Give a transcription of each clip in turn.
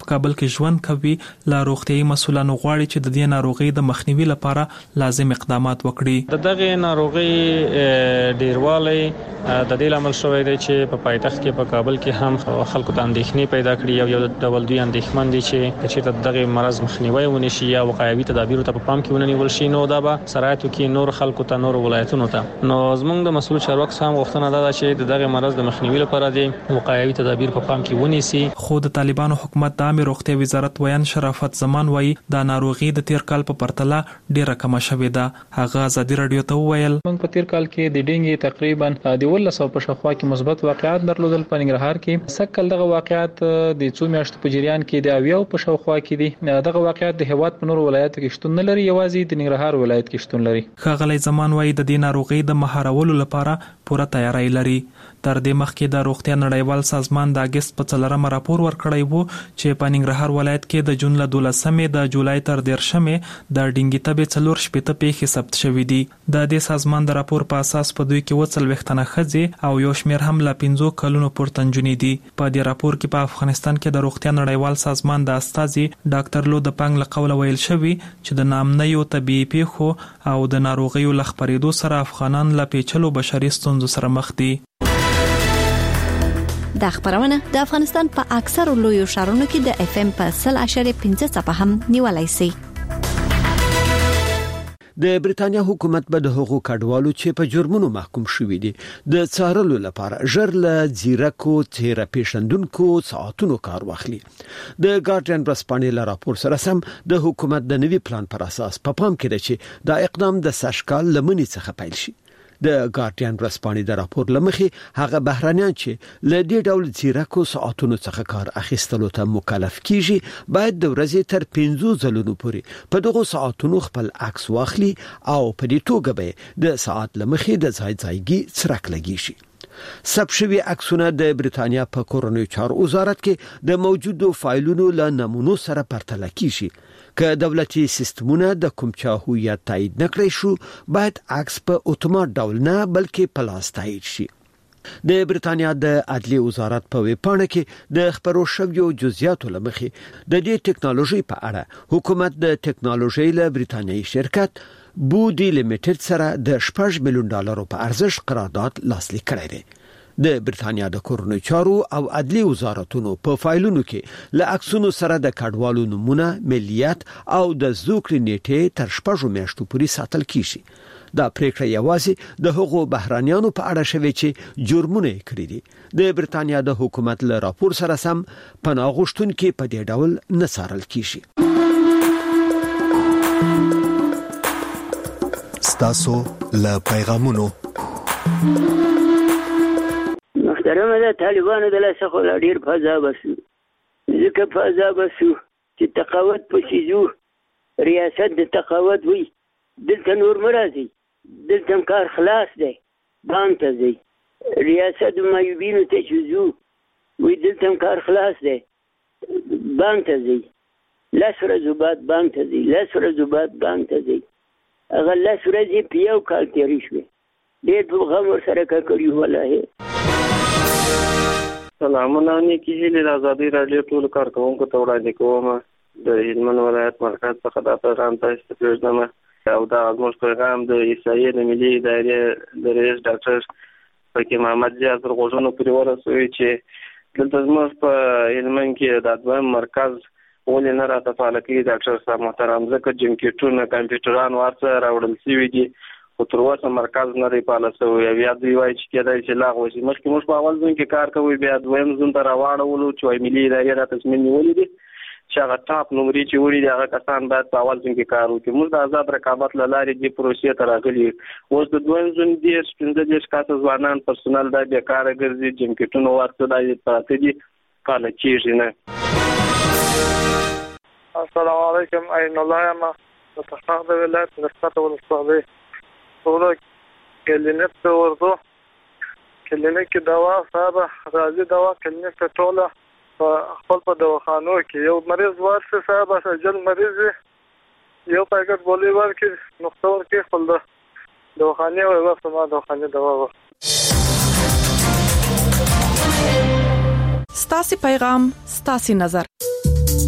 په کابل کې ژوند کوي لا روغتيایي مسؤلانو غواړي چې د دې ناروغي د مخنیوي لپاره لازم اقدامات وکړي. دغه ناروغي ډیروالی د دې لامل شوی دی چې په پایتخت کې په کابل کې هم خلکو ته اندېښنې پیدا کړې یو ډول دوی اندېښمن دي چې دغه مرض مخنیوي ونشي یا وقایوي تدابیر ته په پام کې ونیول شي نو دا به سرایتو کې نور خلکو ته نور ولایتونو ته نو زموږ د مسؤل چارواکو هم غوښتنه ده چې دغه مرض د مخنیوي لپاره د وقایوي تدابیر په پام کې ونیسي. خو د طالبانو حکومت د عامه روغتیا وزارت ویان شرافت زمان وایي د ناروغي د تیر کال په پرتله ډیره کم شوې ده. هغه ازادي رادیو ته وویل موږ په تیر کال کې د ډینګي تقریبا د 1900 په شاوخوا کې مثبت واقعات درلودل په ننګرهار کې. سکل دغه واقعات د څو میاشتو په جریان کې د اویو په شاوخوا کې دي. دغه واقعات د هیواد په نور ولایتو کې شتون نه لري، یوازې د ننګرهار ولایت کې شتون لري. ښاغلی زمان وایي د دې ناروغي د مهارولو لپاره پوره تیاری لري. تر دې مخکې د روغتیا نړیوال سازمان د اگست په 4 راپور ورکړی وو چې په ننګرهار ولایت کې د جون له 12 د جولای تر 13 د ډینګي تبې 4 شپېته پیښې ثبت شوې دي. د دې سازمان د راپور په اساس په دوی کې 40 تنه ښځې او یو شمېر هم له 15 کلونو پورته نجونې دي. په دې راپور کې په افغانستان کې د روغتیا نړیوال سازمان د استازي ډاکټر لو د پنګ له قوله ویل شوی چې د نامنیو طبيعي پیښو او د ناروغیو له خپرېدو سره افغانان له پیچلو بشري ستونزو سره مخ دي. دا خبرونه د افغانستان په اکثر لویو ښارونو کې د FM په 100.5 څپه هم نیولای شي. د بریتانیا حکومت به د حقوقو کډوالو چې په جرمونو محکوم شوي دي د څارلو لپاره ژر له ځیرکو تیره پیښندونکو ساعتونو کار واخلي. د ګارډین ورځپاڼې له راپور سره سم د حکومت د نوي پلان پر اساس په پام کې ده چې دا اقدام د سشکال لمنې څخه پیل شي. د ګارډین ورځپاڼې د راپور لمخې هغه بهرانيان چې له دې ډول ځیرکو ساعتونو څخه کار اخیستلو ته مکلف کیږي باید د ورځې تر 15 ځلونو پورې په دغه ساعتونو خپل عکس واخلي او په دې توګه به د ساعت لمخې د ځایګي څرک لګي شي. ثبت شوی عکسونه د بریتانیا په کورنیو چارو وزارت کې د موجودو فایلونو له نمونو سره پرتله کیږي. که دولتي سیستمونه د کوم چا هویت تایید نکړي شو باید عکس په اتومات ډول نه بلکې په لاس تایید شي. د بریتانیا د عدلیې وزارت په ویبپاڼه کې د خبرو شویو جزئیاتو لمخې د دې ټکنالوژي په اړه حکومت د ټکنالوژي له بریتانیایی شرکت بودی لیمیټډ سره د $6 میلیون په ارزښت قرارداد لاسلیک کړی دی. د بریتانیا د کورنیو چارو او عدلیې وزارتونو په فایلونو کې له عکسونو سره د کډوالو نمونه، ملیت او د زوکړې نیټه تر 6 میاشتو پورې ساتل کیږي. دا پریکړه یوازې د هغو بهرانيانو په اړه شوی چې جرمونه کړی دي. د بریتانیا د حکومت له راپور سره سم پناه غوښتونکو په دې ډول نه څارل کیږي. ستاسو له پیغامونو محترمه ده طالبانو د لاسه خو ډیر فضا بسو ځکه فضا بسو چې تقاوت پسیزو ریاست د تقاوت وي دلته نور مرازي دلته کار خلاص دی بانک ته ځي ریاست مایوبینو ته چوزو وي دلته کار خلاص دی بانک ته ځي لاس ورځو بعد بانک ته ځي لاس ورځو بعد بانک ته ځي هغه لاس ورځې په یو کال تېرې شوې ډېر په غم ورسره کار کړي والله. سلامونه نیکی هیله د ازادي رادیو ټول کارکونکو ته وړاندې کوم د هلمند ولایت مرکز څخه د پیغام تاسو ته ورسوم او دا زموږ پیغام د عیسائی د ملي ادارې د رئیس ډاکټر فقيه محمد زیات غوښنو پرې ورسوي چې دلته زموږ په هلمند کې د دویم مرکز ولې نه راته فعال کړي ډاکټر صاحب محترم ځکه جمکټونه کمپیوټران ورته راوړل شوي دي خو تر اوسه مرکز نه دی فعال شوی. بیا دوی وایي چې کېدای شي لاغوه شي. مخکې موږ په اول ځون کې کار کوو بیا دویم ځون ته راواړولو چې وايي ملي ادارې را تصمیم نیولي دي چې هغه ټاپ نمرې چې وړي دي هغه کسان باید په اول ځون کې کار وکړي. موږ د آزاد رقابت له لارې دې پروسې ته راغلي اوس د دویم ځون 15 کسه ځوانان پرسونل دا بیکاره ګرځي جمکټونه ورته دا پراته دي فعال کېږي نه. السلام علیکم. عین الله یم د تخار د ولایت نسبت ولسوالۍ ټول کلینیک ورته کلینیک دوا صاحب راځي دوا کلینیک ټوله په خپل په دواخانو کې یو مریض ورسره صاحب سجل مریض یو پاکټ بولي ورکې نقطه ورکې خپل دواخانه او واسه ما دواخانه دوا ستاسي پیغام ستاسي نظر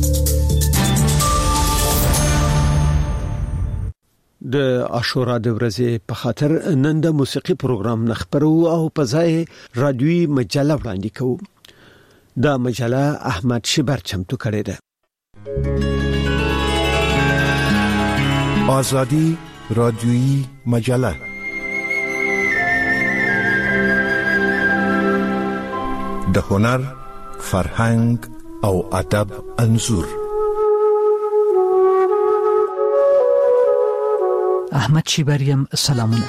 د عاشورا د ورځې په خاطر نن د موسیقي پروګرام نخبرو او په ځای رادیوي مجله وړاندې کوو. دا مجله احمد شبر چمتو کړې ده. آزادی رادیویی مجله د هنر، فرهنګ او ادب انځور. احمد شیبریم سلامونه.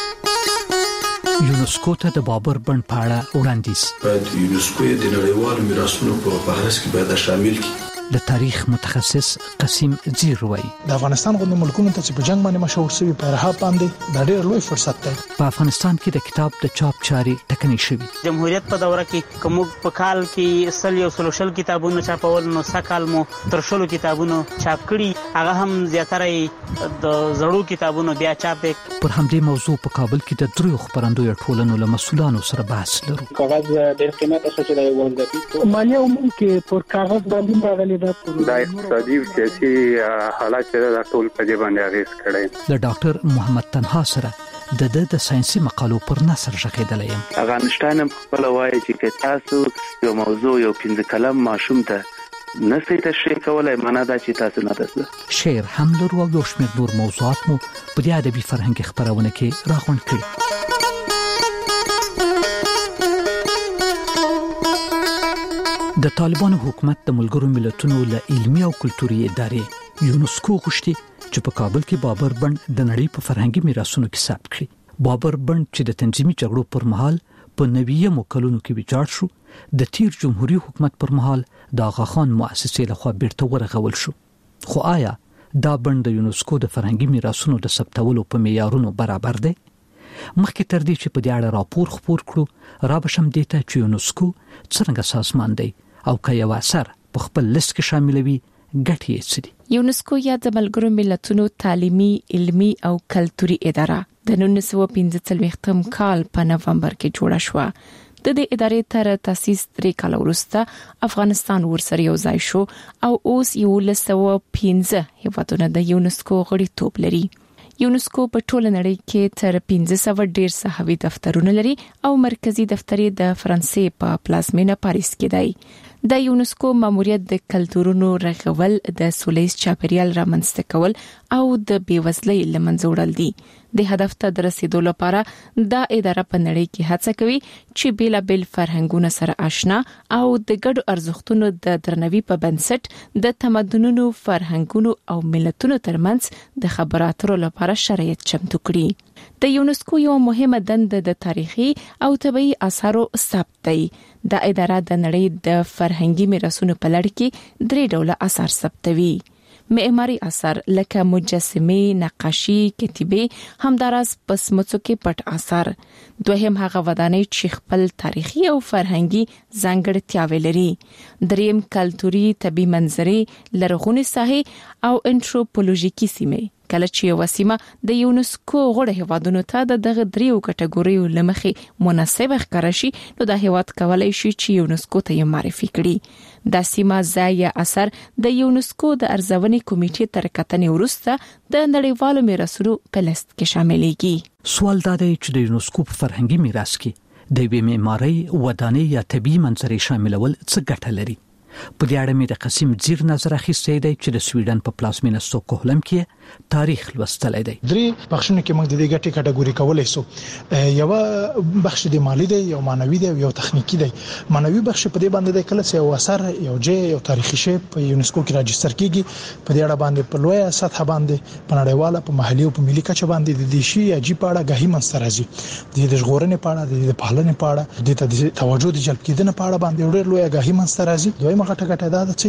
یونسکو ته د بابر بند په اړه وړاندیز. باید یونسکو د نړیوالو میراثونو په فهرست کې باید شامل کړي. د تاریخ متخصص قسیم زیر وای د افغانستان غوندې ملکونو ته چې په جنگ باندې مشهور شوی په رها باندې د ډېر لوی فرصت دی. په افغانستان کې د کتاب د چاپ چاري ټکنۍ شوی. جمهوریت په دوره کې کوم په کال کې سل کتابونه چاپول، نو سکال مو تر 100 کتابونه چاپ کړي. هغه هم زیاتره د زړو کتابونو بیا چاپ. پر همدې موضوع په کابل کې د دریو خبرندوی ټولنو له مسؤلانو سره بحث لرو. کاغذ ډېر قیمت اساسي دی ولدي مالیه عموم کې پر کاغذ باندې راغلي دا اقتصادي او سیاسي حالات د ټول په دې باندې اغیز کړي. د ډاکټر محمد تنها سره د ساينسي مقالو پر نثر ژغېدلې يم. افغانستان خپل وایي چې تاسو یو موضوع یو 15 کلم ماشوم ته نسي تشریح کولای، معنا دا چې تاسو نه تاسو شعر هم لرو او یو شمېر نور موضوعات مو په دې ادبي فرهنګي خبرونه کې راغونډ کړي. د طالبانو حکومت د ملګرو ملتونو له علمي او کلتوري ادارې یونسکو غوښتي چې په کابل کې بابر بند د نړۍ په فرهنګي میراثونو کې ثبت کړي. بابر بند چې د تنظیمي جګړو پر مهال په 90 کلونو کې ویجاړ شو، د تیر جمهوریت حکومت پر مهال د آغا خان مؤسسې لخوا بیرته ورغول شو. خو آیا دا بند د یونسکو د فرهنګي میراثونو د ثبتولو په معیارونو برابر دی؟ مخکې تر دې چې په دې اړه راپور خپور کړو، را بشم دیته چې یونسکو څنګه سازمان دی او که یو اثر په خپل لیست کې شاملوي ګټې یې څه دي. یونسکو یا د ملګرو ملتونو تعلیمي، علمي او کلتوري اداره د 1945 کال په نومبر کې جوړه شوه. د دې ادارې تر تاسیس 3 کال وروسته افغانستان ورسره یو ځای شو او اوس 1915 هیوادونه د یونسکو غړیتوب لري. یونسکو په ټول نړۍ کې تر 1500 ډیر صحوي دفترونه لري او مرکزی دفتر د فرانسې په پلازمینه پاریس کې دی. د یونسکو ماموریت د کلتورونو رغول، د سولهییز چاپیریال رامنځته کول او د بیوزلۍ له منځه وړل دي. د هدف ته د رسیدو لپاره دا اداره په نړۍ کې هڅه کوي چې بیلابل فرهنګونه سره آشنا او د ګډو ارزښتونو د درناوي په بنسټ د تمدنونو، فرهنګونو او ملتونو ترمنځ د خبرو اترو لپاره شرایط چمتو کړي. د یونسکو یو مهمه دنده د تاریخي او طبيعي آثارو ثبت دی. د اداره د نړۍ د فرهنګي میراثونو په لړ کې 3 ډوله آثار ثبتوي: معماري آثار لکه مجسمه، نقاشي، کتیبه، همدارس پسمڅو کې پټ آثار. دوهم هغه ودانۍ چې خپل تاریخي او فرهنګي ځانګړتیاوې لري. دریم کلتوري، طبيعي منظرې، لرغونې ساحې او انټروپولوژیکي سیمې. کله چې یو سیمه د یونسکو غړي هیوادونو ته دغه 3 کټګوریو لمخې مناسب ښکارا شي، نو د هیواد کولای شي چې یونسکو ته یې معرفي کړي. د سیمه ځای اثر د یونسکو د ارزونې کمیټې تر کتنې وروسته د نړیوالو میراثونو په لیست کې شاملېږي. سوال دا دی چې د یونسکو په فرهنګي میراث کې د معمارۍ، ودانۍ یا طبيعي منظرې شاملول څه ګټه لري؟ په دې اړه مې د قسیم زیر نظر اخیستی دی چې د سویډن په پلازمینه ستوکهولم کې تاریخ لوستلی دی. 3 بخښونه کې موږ د دې ګټې کټګوري کولای شو. یو بخښ د مالی دی، یو مانوي دی، یو تخنیکی دی. مانوي بخښ په دې باندې د کله چې یو اثر، یو ځای، یو تاریخي شی په یونسکو کې راجستر کیږي، په دې اړه باندې په لویه سطح باندې په نړیواله، په محلي او په ملي کچه باندې د دې شی عجیب اړه غهي منځ راځي. د ژغورنې په اړه، د پالنې په اړه، د توجه د جلب کېدنې په اړه باندې ډېر لویه غهي منځ راځي. دویمه غټه دا چې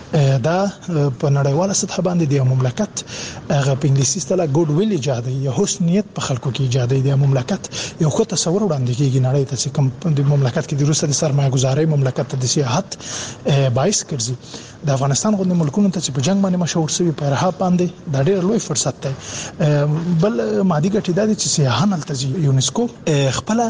دا په نړیواله سطح باندې د مملکت هغه په انګلیسي اصطلاح ګډ ویل ایجاد، یا حسنیت په خلکو کې ایجاد دی. د مملکت یو ښه تصور وړاندې کیږي نړۍ ته چې کوم د مملکت کې د روسي د سرمایه‌ګذارۍ مملکت ته د سیاحت باعث ګرځي. د افغانستان غوندې ملکونو ته چې په جنگ باندې مشهور شوی په رها باندې دا ډېر لوی فرصت دی. بل مادي ګټې دا دي چې سیاحان التزي یونسکو خپل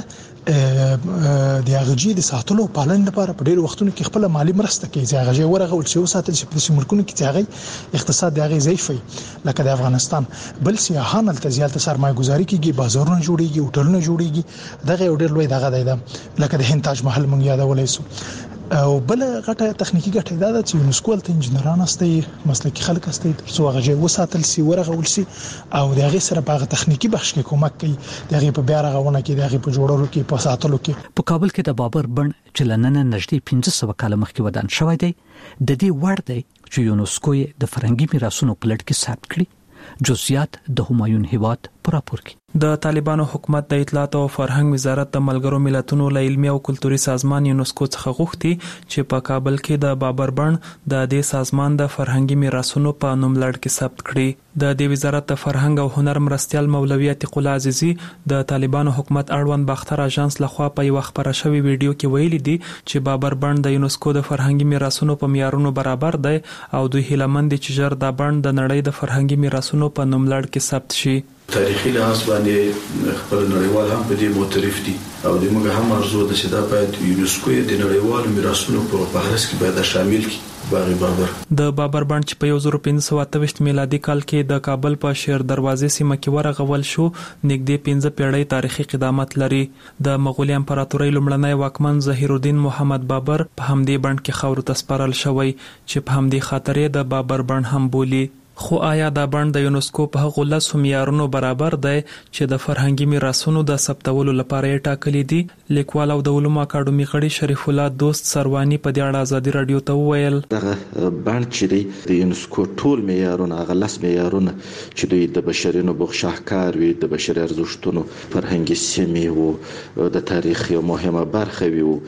د هغه د ساتلو پالن لپاره په ډېر وختونو کې خپل مالی مرسته کوي چې هغه ورغه ول چې وساتل شي په ملکونو کې چې هغه اقتصاد د هغه ضعیفي لکه د افغانستان بل سیاحان التزیال سرمایه گذاري کیږي بازارونه جوړيږي هوټلونه جوړيږي دغه ډېر لوی دغه دی لکه د هند تاج محل مونږ یادولای سو او بل غټه تخنیکی غټه دا چې یونسکو ته انجنیران استي مسلکي خلک استي ترڅو هغه وساتل سي ورغه ول سي او دغه سره په تخنیکی بخش کې کومک کوي دغه په بیا رغونه کې دغه په جوړولو کې په ساتلو کې په کابل کې د بابر بن چلننه نږدې 1500 کال مخکې ودان شوی دی د دې وړ دی چې یونسکو د فرهنګي میراثونو په لړ کې ثبت کړي جزئیات د همایون هیواد پر راپور کې د طالبانو حکومت د اطلاعات او فرهنګ وزارت د ملګرو ملتونو له علمي او کلتوري سازمان یونسکو څخه غوښتي چې په کابل کې د بابر بن د دې سازمان د فرهنګي میراثونو په نوم لړ کې ثبت کړي د دې وزارت د فرهنګ او هنر مرستيال مولوی عتیق الله عزیزی د طالبانو حکومت اړوند باختر اژانس لخوا په یو خبره شوی ویډیو کې ویلي دي چې بابر بن د یونسکو د فرهنګي میراثونو په معیارونو برابر دی او دوی هیلمند چې جر د بن د نړۍ د فرهنګي میراثونو په نوم لړ کې ثبت شي تاریخي لحاظ باندې خپل نړیوال هم په دې معترف دي او د موږ هم ارزو د چې دا باید یونسکو د نړیوال میراثونو په فهرست کې باید شامل کړي بابر د بابر بن چې په 1528 میلادي کال کې د کابل په شیر دروازې سیمه کې ورغول شو نږدې 15 پیړۍ تاریخي قدامت لري د مغولي امپراتورۍ لومړنی واکمن ظهیر الدین محمد بابر په همدې بن کې خاور تسپارل شوی چې په همدې خاطرې د بابر بن هم بولی خو آیا دا بند د یونسکو په هغه لسو معیارونو برابر دی چې د فرهنګي میراثونو د ثبتولو لپاره یې ټاکلي دي لیکوال او د علومو اکاډمي غړي شریف الله دوست سروانی په دې اړه ازادي رادیو ته وویل دغه بند چې د یونسکو ټول معیارونه هغه لس معیارونه چې دوی د بشري نبوغ شاهکار وي د بشري ارزښتونو فرهنګي سیمې او د تاریخ یو مهمه برخه وي او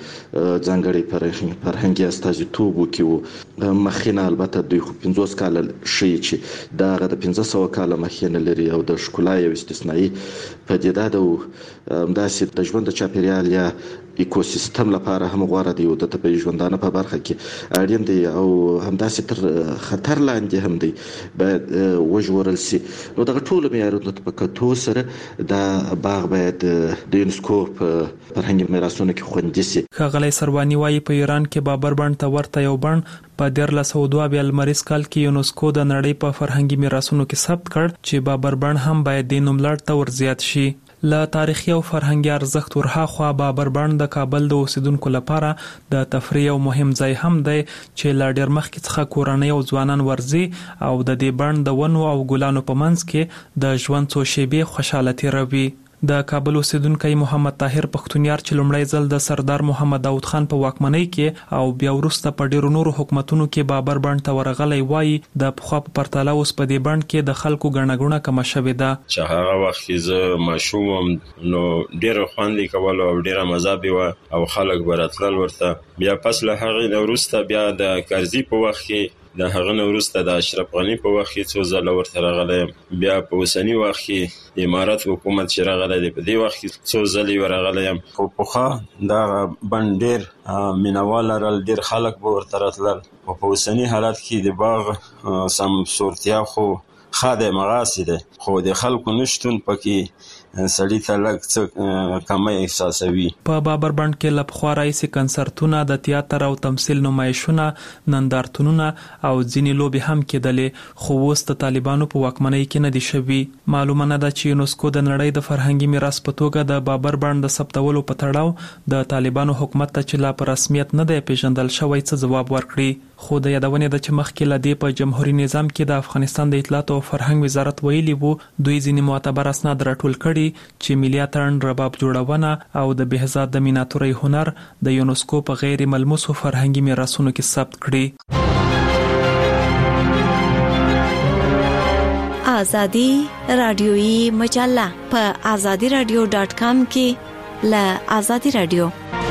ځانګړي فرهنګي استازیتوب وکړي مخینه البته دوی خو 50 کال شي چې دا غد 1500 کال مخینه لري او د ښکلا یو استثنایی پدیده ده او داسې د ژوند چاپیریال یا ایکوسیستم لپاره هم غوړه دی او د طبي ژوندانه په برخه کې اړین دی او همداسې تر خطر لاندې هم دی باید وژغورل شي نو دغه ټول معیارونو په کتو سره د باغ باید د یونسکو په فرهنګي میراثونو کې خوندي شي ښاغلی سروانی وايي په ایران کې بابر بن ته ورته یو بن په 1302 لمریز کال کې یونسکو د نړۍ په فرهنګي میراثونو کې ثبت کړ چې بابر بن هم باید د نوم لړ ته ورزیات شي له تاریخي او فرهنګي ارزښت ورهاخوا بابر بن د کابل د اوسیدونکو لپاره د تفریح او مهم ځای هم دی چې لا ډېر مخکې څخه کورنۍ او ځوانان ورزي او د دې بن د ونو او ګلانو په منځ کې د ژوند څو شېبې خوشاله تیروي د کابل اوسیدونکو محمد طاهر پختونیار چې لومړی ځل د سردار محمد داود خان په واکمنۍ کې او بیا وروسته په ډیرو نورو حکومتونو کې بابر بن ته ورغلی وایي د پخوا په پرتله اوس په دې بن کې د خلکو ګڼه کمه شوې ده چې هغه وخت کې زه ماشوم نو ډیره خوندې کول او ډیره مزه به او خلک براتل ورته بیا پس له هغه وروسته بیا د کرزي په وخت کې د هغه وروسته د اشرف غنی په وخت کې څو ځله ورته راغلی بیا په اوسنی وخت کې امارات حکومت چې راغلی دی په دې وخت کې څو ځلې ورغلی خو پخوا دا بن ډېر مینوال لرل ډېر خلک به ورته راتلل او په اوسني حالت کې د باغ سم صورتیا خو ښه دی مغاسې دی خو د خلکو نشتون پکې سړی ته لږ څه کمی احساسوي په بابر بن کې له پخوا راهیسې کنسرتونه د تیاتر او تمثیل نمایشونه نندارتونونه او ځینې لوبې هم کېدلې خو اوس د طالبانو په واکمنۍ کې نه دي شوي معلومه نه ده چې یونسکو د نړۍ د فرهنګي میراث په توګه د بابر بن د ثبتولو په تړاو د طالبانو حکومت ته چې لا په رسمیت نه دی پیژندل شوی څه ځواب ورکړي خو د یادونې ده چې مخکې له دې په جمهوریت نظام کې د افغانستان د اطلاعات او فرهنګ وزارت ویلي وو دوی ځینې معتبر اسناد راټول کړي چې ملي اتڼ رباب جوړونه او د بهزاد د میناتوري هنر د یونسکو په غیر ملموسو فرهنګي میراثونو کې ثبت کړي ازادي رادیويي مجله په azadiradio.com کې له ازادي رادیو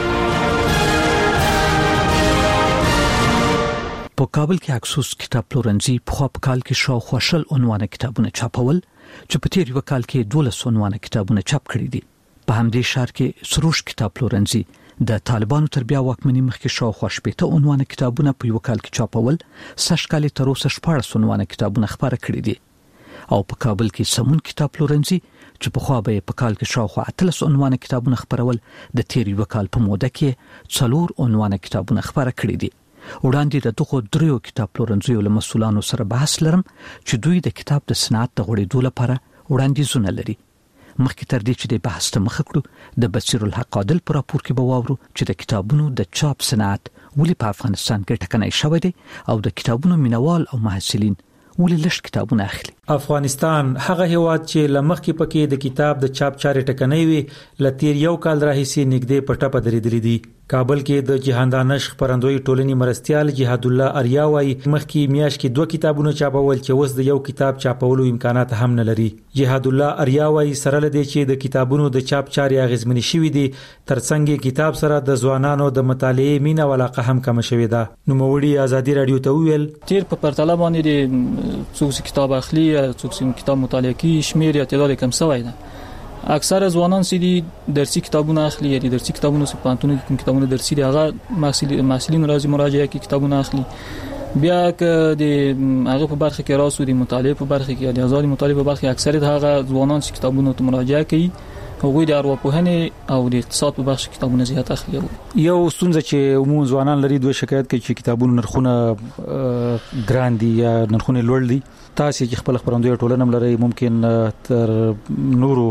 په کابل کې اکسوس کتاب پلورنځي په خپل کال کې شاوخوا شل عنوانه کتابونه چاپول چې په تیر یو کال کې 12 عنوانه کتابونه چاپ کړي دي په همدې ښار کې سروش کتاب پلورنځي د طالبانو تر بیا واکمنۍ مخکې شاوخوا 18 عنوانه کتابونه په یو کال کې چاپول سږ کال تر اوسه 14 عنوانه کتابونه خبره کړي دي او په کابل کې سمون کتاب پلورنځي چې په خوا به په کال کې شاوخوا 13 عنوان کتابونه خبرول د تیر یو کال په موده کې 4 عنوان کتابونه خبره کړي دي. وړاندې د دغه دریو کتاب پلورنځیو له مسؤلانو سره بحث لرم چې دوی د کتاب د صنعت د غوړېدو لپاره وړاندیزونه لري. مخکې تر دې چې د بحث ته مخه کړو د بصیر الحق عادل پر راپور کې به واورو چې د کتابونو د چاپ صنعت ولې په افغانستان کې ټکنۍ شوی دی او د کتابونو مینوال او محصلین ولې لږ کتابونه اخلي. افغانستان هغه هیواد چې لمخکې پکې د کتاب د چاپ چارې ټکنۍ وي لتیر یو کال راهیسې نږدې په ټپه درېدلې دي. کابل کې د جهاندانش خبرندوی ټولنې مرستيال جهاد الله اریا وايي مخکې میاشت کې 2 کتابونه چاپول چې اوس د یو کتاب چاپولو امکانات هم نه لري. جهاد الله اریا وايي سره لدی چې د کتابونو د چاپ چارې اغیزمنې شوې دي ترڅنګ کتاب سره د ځوانانو د مطالعې مینه ولاقه هم کم شوې ده. نو موړي ازادي رادیو ته ویل تیر په پرتله باندې څوک کتاب اخلي څوک کتاب مطالعه کوي شمیر یا تعداد کم شوی ده. اکثر ځوانان سړي درسي کتابونه اخلي یا درسي کتابونه په پانتونو کې کتابونه درسي دي هغه محصلین راځي مراجعه کې کتابونه اخلي. بیا که د هغه په برخه کې راسو د مطالعه په برخه کې د آزادي مطالعه په برخه کې اکثریت هغه ځوانان چې کتابونه ته مراجعه کوي هغه د ارواپوهنې او د اقتصاد په برخه کې کتابونه زیات اخلي. یو ستونزه چې عموما ځوانان لري دوی شکایت کوي چې کتابونو نرخونه ګران دي یا نرخونه لوړ دي. تاسو چې خپل خبرندوی ټولنه لري ممکن تر نورو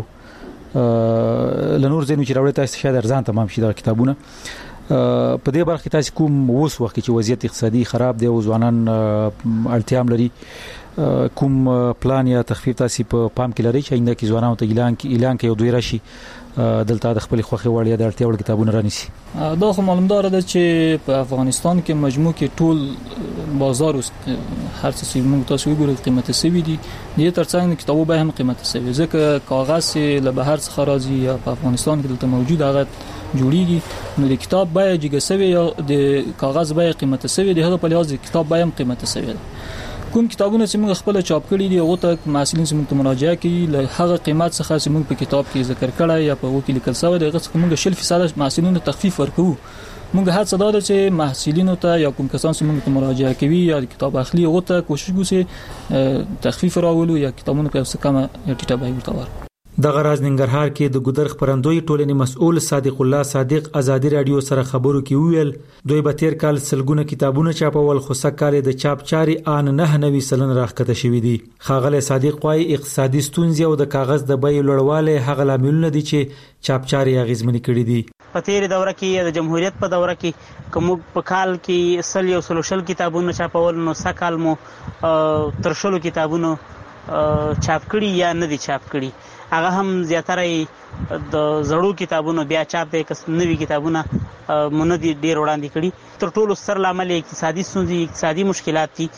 لنور زینو چې راوړی تاسو شاید ارزان تمام شي دا کتابونه په دې برخه تاسو کوم اوس وخت چې وضعیت اقتصادي خراب دی او ځوانان اړتیا هم لري کوم پلان یا تخفیف تاسو په پام کې لري چې آینده کې ځوانانو ته اعلان کوي او دوی راشي دلته د خپل خوخي وړیا د اړتیا وړ کتابونه رانیسي. دا خو معلومدار ده چې په افغانستان کې مجموع کې ټول بازار هر څه موږ تاسو وګورئ قیمته سوي دي د ترڅنګ کتابو به هم قیمته سوي ځکه کاغذ له بهر څخه راځي یا په افغانستان کې دلته موجود هغه جوړیږي نو د کتاب بای جګه سوي یا د کاغذ بای قیمته سوي د هغه په لحاظ کتاب بای هم قیمته سوي ده. کوم کتابونه چې موږ خپل چاپ کړي دي هغه ته محصلین چې موږ مراجعه کوي له هغه قیمت څخه چې موږ په کتاب کې ذکر کړی یا په هغه کې لیکل شوی دی هغه څخه موږ 0% محصلینو ته تخفیف ورکوو. موږ هڅه دا ده چې محصلینو ته یا کوم کسان چې موږ مراجعه کوي یا کتاب اخلي هغه ته کوشش وکړو تخفیف راولو یا کتابونه په څه کمه یا ټیټه بیه ورکړو. د غراز ننګرهار کې د ګودر خبرندوی ټولنې مسؤل صادق الله صادق ازادي رادیو سره خبرو کې ویل دوی به تیر کال سلګونه کتابونه چاپول خو سکه د چاپ چاري ان 99% راخته شوې دي. خاغله صادق وايي اقتصادي ستونزې او د کاغذ د بیې لوړواله هغه لاملونه دي چې چاپ چاري اغیزمنې کړي دي. په تیر دوره کې د جمهوریت په دوره کې کوم په کال کې سلوشل کتابونه چاپول نو سکال مو ترشلو کتابونه چاپ کړي یا نه دي چاپ کړي هغه هم زیاتره د زړو کتابونو بیا چاپ د نوي کتابونه مونږ ډیر وړاندې کړي. تر ټولو ستر لامل اقتصادي ستونزې اقتصادي مشکلات دي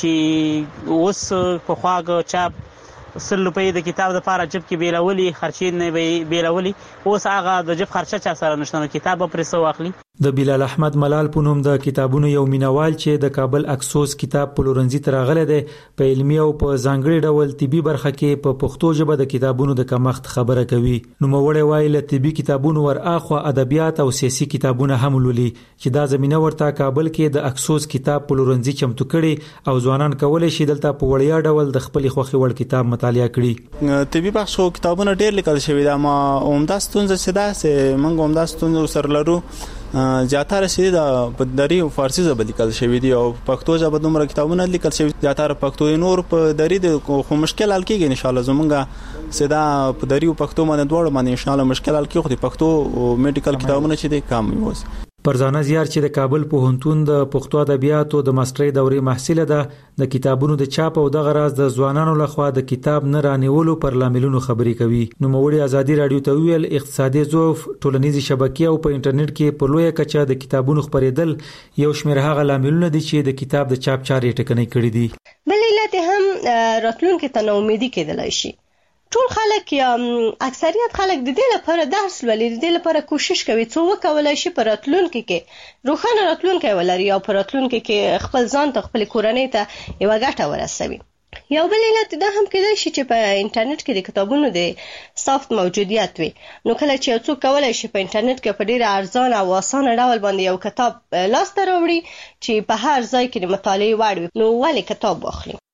چې اوس په خواږه چاپ 100 روپۍ د کتاب لپاره جب کې بیلولي خرچې نه بیلولي اوس هغه د جب خرچه چا سره نشته کتاب پرې سو واخلي. د بلال احمد ملال په نوم د کتابونو یو مینوال چې د کابل اکسوس کتاب پلورنځي ته راغلی دی په علمي او په ځانګړي ډول طبي برخه کې په پښتو ژبه د کتابونو د کمښت خبره کوي. نو موړی وایي له طبي کتابونو ور اخوا ادبیات او سیاسي کتابونه هم لولي چې دا زمينه ورته کابل کې د اکسوس کتاب پلورنځي چمتو کړي او ځوانان کولای شي دلته په وړیا ډول د خپل خوخي وړ کتاب مطالعه کړي. طبي بخشو کتابونه ډېر لیکل شوی دا ما عمده ستونزه سده سه منګ عمده ستونزه سره لرو زیاتره سړي د پدری او فارسی ژبه لیکل شوی دی او پښتو ژبه دومره کتابونه لیکل شوی زیاتره پښتو نور په دری د خو مشکل حل کیږي ان شاء الله زمونږه سدا پدری او پښتو باندې دوړ باندې ان شاء الله مشکل حل کیږي خو پښتو او میډیکل کتابونه چې دي کم وي. پرزانه زیار چې د کابل پوهنتون د پښتو ادبیاتو د ماسترۍ دورې محصل ده د کتابونو د چاپ او د غراز د ځوانانو لخوا د کتاب نه رانیولو پر لاملونو خبرې کوي. نو موړي ازادي رادیو ته ویل اقتصادي ضعف ټولنیزي شبکې او په انټرنیټ کې په لویه کچه د کتابونو خبرېدل یو شمېر هغه لاملونه دي چې د کتاب د چاپ چارې ټکنۍ کړې دي. بل علت هم راتلونکي ته ناامیدي کېدلای شي. ټول خلک یا اکثریت خلک د دې لپاره درس ولې د دې لپاره کوشش کوي څو وکولای شي پر راتلونکي کې روښانه راتلونکي ولري او پر راتلونکي کې خپل ځان ته خپل کورنۍ ته یو ګټه ورسوي. یو بل علت دا هم کېدای شي چې په انټرنیټ کې د کتابونو د سافت موجودیت وي. نو کله چې یو څوک کولای شي په انټرنیټ کې په ډیر ارزان او اسانه ډول باندې یو کتاب لاس ته راوړي چې په هر ځای کې د مطالعې وړ وي نو ولې کتاب واخلي.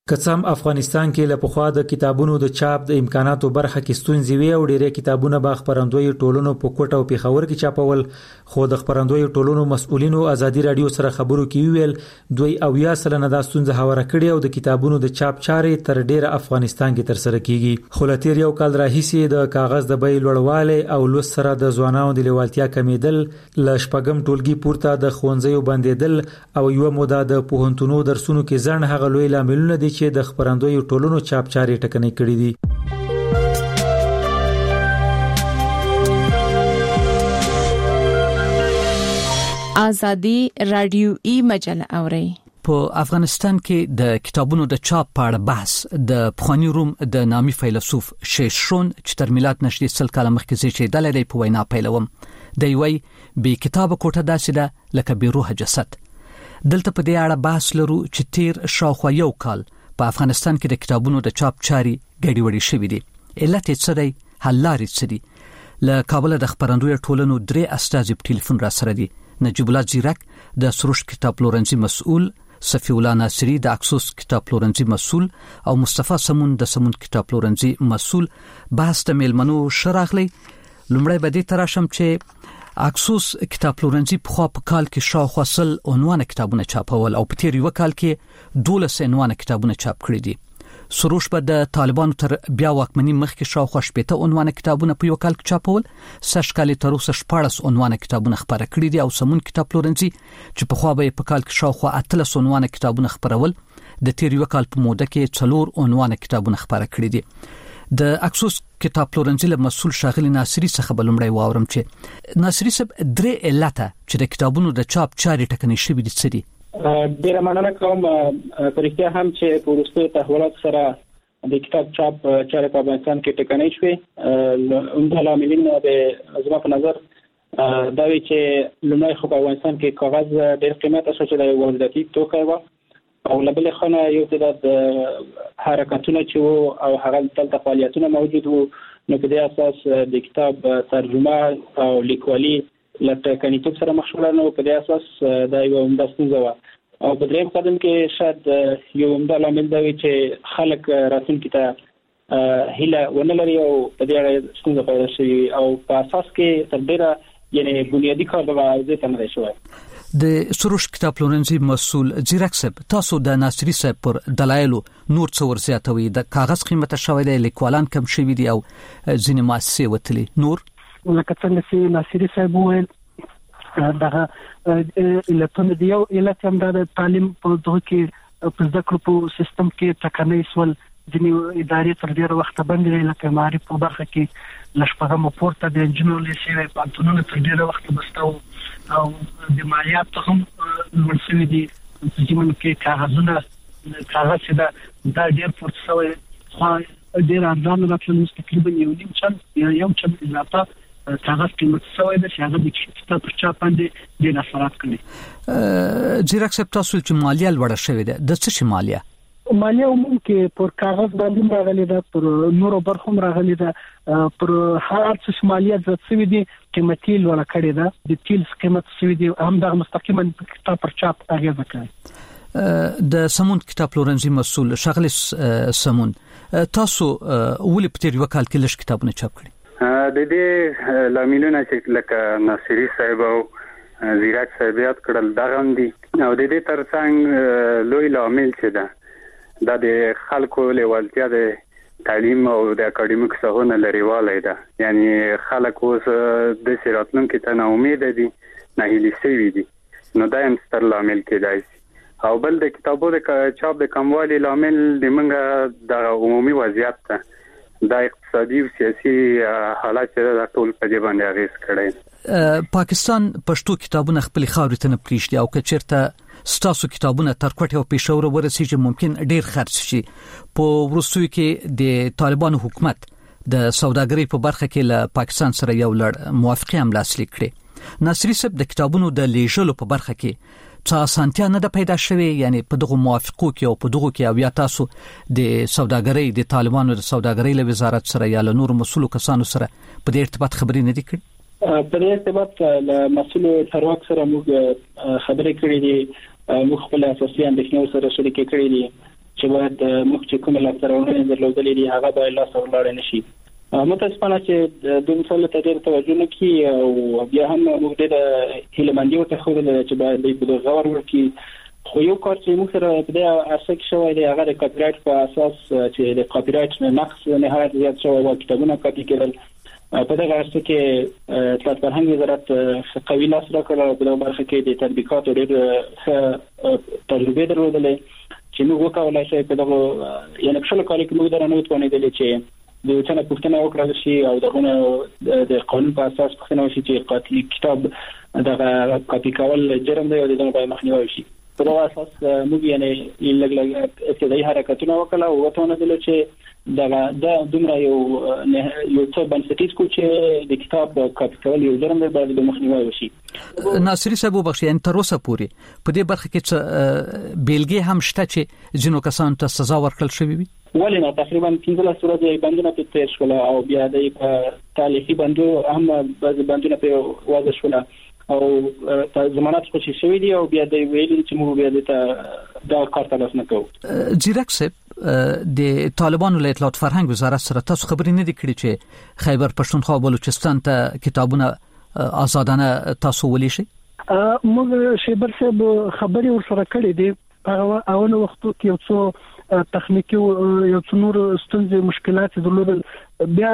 کڅم افغانستان کې له پخوا د کتابونو د چاپ د امکاناتو برخه کې ستونزې وي او ډېری کتابونه به خبرندوی ټولنو په کوټه او پیښور کې چاپول، خو د خبرندوی ټولنو مسؤلینو ازادي رادیو سره خبرو کې ویل دوی او یا سره نه د ستونزې هواره کړي او د کتابونو د چاپ چارې تر ډېره افغانستان کې تر سره کیږي. خو لتیر یو کال راهیسې د کاغذ د بیې لوړوالی او لوست سره د ځوانانو د لیوالتیا کمیدل، ل شپږم ټولګي پورته د ښوونځیو بندیدل او یو موده د پوهنتونو درسونو کې ځنډ هغه لوی لاملونه دي چې د خبرندوی ټولنو چاپ چارې ټکنۍ کړې دي. ازادي رادیويي مجله اوري. په افغانستان کې د کتابونو د چاپ په اړه بحث د پخوانی روم د نامي فیلسوف شیشرون چې تر میلاد نږدې 100 کال مخکې زیږیدلی دی په وینا پیلوم. دی وایي بې کتابه کوټه داسې ده لکه بې روحه جسد. دلته په دې اړه بحث لرو چې تیر شاوخوا یو کال په افغانستان کې د کتابونو د چاپ چاري ګډي وډي شوې دي. علت یې څه دی؟ حل لارې څه دي؟ له کابل د خبرندوی ټولنو 3 استازي په ټلیفون را سره دي. نجیب الله زیرک د سروش کتاب پلورنځي مسؤل، صفی الله ناصری د اکسوس کتاب پلورنځي مسؤل او مصطفی سمون د سمون کتاب پلورنځي مسؤل. بحث ته میلمنو شراغلی. لومړی به دې تراشم چې اکسوس کتاب پلورنځي په خوا په کال کې شاوخوا 100 عنوان کتابونه چاپول او په تیر یو کال کې 12 عنوان کتابونه چاپ کړي دي. سروش به د طالبانو تر بیا واکمنۍ مخکې شاوخوا 80 عنوان کتابونه په یو کال کې چاپول، سږ کال تر اوسه 14 عنوان کتابونه خبره کړي دي او سمون کتاب پلورنځي چې په خوا به په کال کې شاوخوا 13 عنوان کتابونه خبرول، د تیر یو کال په موده کې 4 عنوان کتابونه خبره کړي دي. د اکسوس کتاب پلورنځي له مسؤل شاغلی ناصری څخه بلومړی واورم چې ناصری صاحب 3 علت چې د کتابونو د چاپ چارې ټکنۍ شوې دي څه دي؟ ډیره مننه کوم. پرېکړه هم چې په وروستیو تحولات سره د کتاب چاپ چارې په افغانستان کې ټکنۍ شوې. عمده لاملین د زما په نظر دا وی چې لومړی خو په افغانستان کې کاغذ ډېر قیمته شو چې د وارداتي توکي و او لبل خانه یو تعداد حرکتونه چې وو او هغه دلته فعالیتونه موجود وو، نو په دې اساس د کتاب ترجمه او لیکوالي لکه کنيتوب سره مخشوله نو په دې اساس دا یو عمده ستونزه و. او په دریم قدم کې شاید یو عمده لامل دی چې خلک راتلونکي ته هیله ونه لري او په دې اړه ستونزه پیدا شي او په اساس کې تر ډیره یعنی بنیادی کار د واضح تمرین شوی. د سروش کتاب پلورنځي مسؤل زیرک صاحب، تاسو د ناصری صاحب پر دلایلو نور څه ورزیاتوي؟ د کاغذ قیمته شوی دی، لیکوالان کم شوی دي او ځینې مؤسسې وتلي نور لکه څنګه چې ناصری صاحب وویل دغه علتونه دی. یو علت هم د تعلیم په دغه کې په ذکر په سیستم کې ټکنۍ سول، ځینې ادارې تر ډیره وخت باندې لکه معرفت په برخه کې لشپغه پورته د انجینر لیسې پانتونونه تر ډیره وخت بستاو او د مالیات هم ورسوي دي. چې کې کاغذ دا ډیر پورته شوی، خو ډیر ارزان راځي، تقریبا یو چم اضافه کاغذ قیمت شوی دی چې هغه د کتاب پر چاپ باندې ډیر اثرات کوي. زیرک صاحب، تاسو چې مالیه لوړه شوې ده، د څه شي مالیه؟ مالیه عموم کې پر کاغذ باندې راغلي ده، پر نورو برخو راغلي ده، پر هر څه مالیه ځڅوي دي، قیمتي لوړه کړې ده. د تیل قیمت شوی دی هم د مستقیما کتاب پر چاپ اغیزه کوي. د سمون کتاب پلورنځي مسؤل شغل سمون، تاسو ولې په تیر وکال کې لږ کتابونه چاپ کړي؟ د دې لاملونه چې لکه ناصری صاحب او زیرک صاحب یاد کړل دا هم دي او د دې ترڅنګ لوی لامل چې ده دا د خلکو لیوالتیا د تعلیم او د اکاډمیک څخه لريواله ده. یعنی خلک اوس د سراتونکو ته نه امید دي، نه هیلي سوي دي، نو دا هم ستر لامل کېدای شي. او بل د کتابو د چاپ د کموالي لامل د منګه د عمومي وضعیت ته د اقتصادي او سیاسي حالات چې د ټول په ځبان اغیز کړي. پاکستان پښتو کتابونه خپل خاورې ته نه پریږدي او کچرته ستاسو کتابونه تر کوټه او پېښور ورسیږي ممکن ډیر خرڅ شي. په وروستیو کې د طالبانو حکومت د سوداګرۍ په برخه کې له پاکستان سره یو لړ موافقه هم لاسلیک کړې. ناصری صاحب، د کتابونو د لیږلو په برخه کې څه اسانتیا نه ده پیدا شوې؟ یعنی په دغه موافقو کې او په دغه کې او یا تاسو د سوداګرۍ د طالبانو د سوداګرۍ له وزارت سره یا له نور مسؤلو کسانو سره په دې ارتباط خبرې نه دي کړې؟ په دې ارتباط له مسؤلو چارواکو سره موږ خبرې کړې دي. موږ خپل اساسي اندېښنې سره شریکې کړې دي چې باید مخکې کومه لاسرونه درلودلې دي هغه به لاس ورلاړ نشي. متاسفانه چې د مسله ته ډېر توجه نه کوي او بیا هم موږ د هیلمندي ته خو چې باید د غور ورکی خو یو کار چې موږ سره په دې اساس شوی دی هغه د کاپی رایټ په اساس چې د کاپی رایټ نقص نهایت زیات شوی او کتابونه کاپی کېدل په دغه اساس کې د فرهنګ وزارت قوي لاس راکړ په دغه برخه کې د تطبیقات ډېر تجربه درلودلې چې موږ وکولای شو په دغه یعنی په شل کال کې موږ درنه وتوانېدل چې د وڅنه پښتنه وکړل شي او دغه د قانون په اساس پښتنه وشي چې قاتل کتاب دغه کاپی کول جرم دی او دغه به مخنیوي شي. په دغه اساس موږ یعنی لګ ابتدایي حرکتونه وکړل او وتوانېدل چې دغه د دومره یو څه بنسټیز کو چې د کتاب کاپی کول یو جرم دی باید مخنیوي وشي. ناصری صاحب بخښي ان تر اوسه پورې په دې برخه کې بیلګې هم شته چې جنو کسان ته سزا ورکړل شوې وي. ولې نه تقریبا 15 ورځې بندونه په تیر شول او بیا د تاریخي بندو هم بعض بندونه په واضح شول او ضمانت خوشي شوی دی او بیا د ویلي چې موږ بیا د کار تلاش نه کوو. جیرک صاحب د طالبانو له اطلاعات فرهنګ وزارت سره تاسو خبرې نه دي کړې چې خیبر پښتونخوا او بلوچستان ته کتابونه آزادانه تاسو ولې شي؟ موږ شیبر صاحب خبرې ورسره کړې دي او نو وختو کې یو څو تخنیکی یو څو نور ستونزې مشکلات درلودل بیا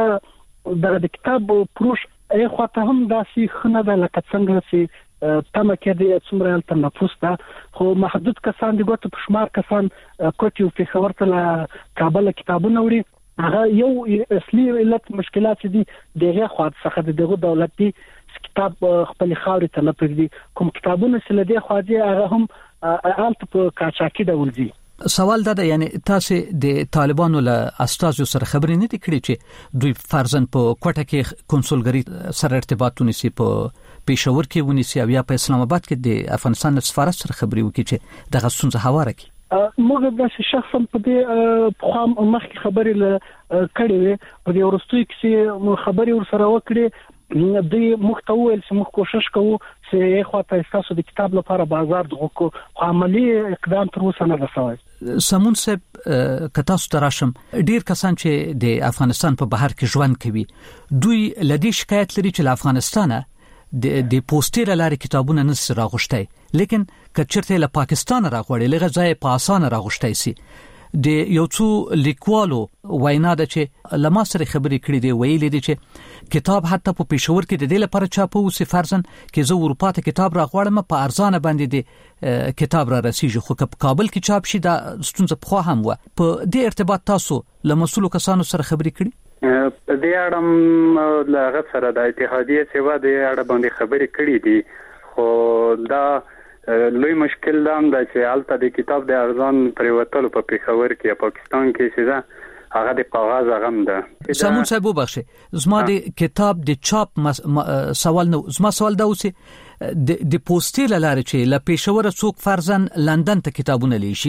د کتاب پروش ای خواته هم داسې خنه ده لکه څنګه چې تمه کې د څومره تنفس ده خو محدود کسان د ګوتو په شمار کسان کوټي او پیښور ته کابل کتابونه وړي هغه یو اصلي علت مشکلات دي دغه خواته څخه دغه دولت دي کتاب خپل خاوري ته نه پرېږدي کوم کتابونه چې لدی خواجه هغه هم آلت په کاچاکي ډول دي. سوال دا ده یعنی تاسو د طالبانو له استازو سره خبرې نه دي کړې چې دوی فرضاً په کوټه کې کنسولګری سره ارتباط ونیسي په پېښور کې ونیسي او یا په اسلام آباد کې د افغانستان سفارت سره خبرې وکړي چې دغه څنګه هواره کی موږ د شخصا په دې په مخکې خبرې له کړې په دې ورستوي کې خبرې ور سره وکړي د محتویل چې موږ کوشش کوو چې خواته تاسو د کتاب لپاره بازار دغه عملی اقدام تر اوسه نه رسوي. سمون صاحب کتاسو تراشم ډیر کسان چې د افغانستان په بهر کې ژوند کوي دوی لدی شکایت لري چې له افغانستانه د پوسټر لاري کتابونه نه راغشتي لیکن کچرته له پاکستان راغوړي لږه ځای په اسانه راغشتي سي د یو څو لیکوالو وینا ده چې لما سره خبرې کړې دي ویلې دي چې کتاب حتی په پېښور کې د دې لپاره چاپو سي فرضاً کې زه اروپا ته کتاب راغواړم په ارزانه باندې دي کتاب را رسیږي خو په کابل کې چاپ شي دا ستونزه په خو هم و په دې ارتباط تاسو له مسؤلو کسانو سره خبرې کړې په دې اړه له غږ سره د اتحادیه سیوا د اړه باندې خبرې کړې دي خو دا لوی مشکل دا هم ده چې البته د کتاب د ارزان پریوتلو په پېښور کې یا پاکستان کې چې دا هغه د کاغذ غم ده. سمون صاحب وبخښه زما د کتاب د چاپ سوال نو زما سوال دا اوسه د پوسټر لاره چې ل پېښور څوک فرضاً لندن ته کتابونه لیشي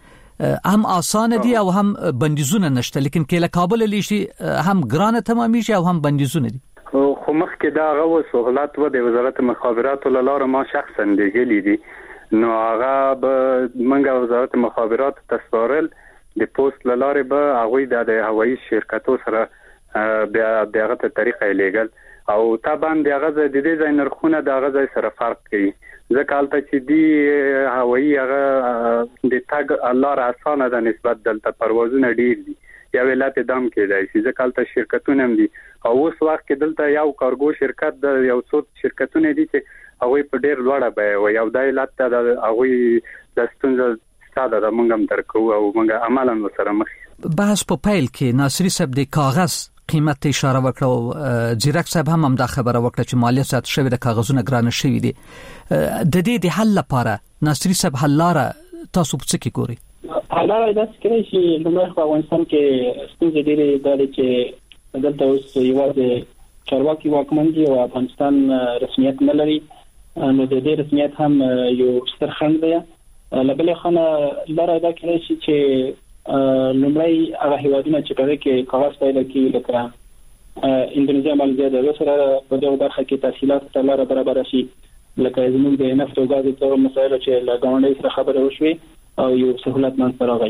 هم آسان دي او هم بندیزونه نشته لیکن کې له کابل لیشي هم ګرانه تمامي شي او هم بندیزونه دي. خو مخکې دا غو سہولت و د وزارت مخابرات لاره ما شخصا دیګلی دي نو هغه به منګه وزارت مخابرات تسپارل د پوسټ لاره به هغه د هوایي شرکتو سره بیا دغه طریقې لیګل او طبعا دغه د دې ځای نرخونه دغه ځای سره فرق کوي ځکه البته چې دی هوایي هغه د تاګ لاره اسانه ده نسبت دلته پروازونه ډیر دي یا ولایت دام کې دی چې ځکه البته شرکتونه هم دي او اوس وخت کې دلته یو کارګو شرکت د یو څو شرکتونه دي چې هغه په ډیر لوړه به وي او د علت د هغه د ستونزې ساده د منګم درکو او منګه عملاً سره مخ بحث په پیل کې ناصری صاحب د کاغذ قیمت اشاره وکړه جیرک صاحب هم دا خبره وکړه چې مالیه سات شوی د کاغذونو ګرانه شوی دي د دې د حل لپاره ناصری صاحب حل لاره تاسو په څه کې ګوري؟ حالا دا څنګه چې لمر په افغانستان کې ستونزې ډېرې دي چې دلته اوس یوازې چارواکي واکمن دي او افغانستان رسمیت نه لري نو د دې رسمیت هم یو ستر خنډ دی. لبلې خانه لاره دا کړی چې لمړی هغه هیوادونه چې په کې کاغذ پیدا کوي لکه اندونیزیا مالزیا د سره په دغه برخه کې تحصیلات ته لاره برابر شي لکه زموږ د نفت او غاز تر مسایلو چې له غونډې سره خبره وشوي او یو سہولت منځ راغی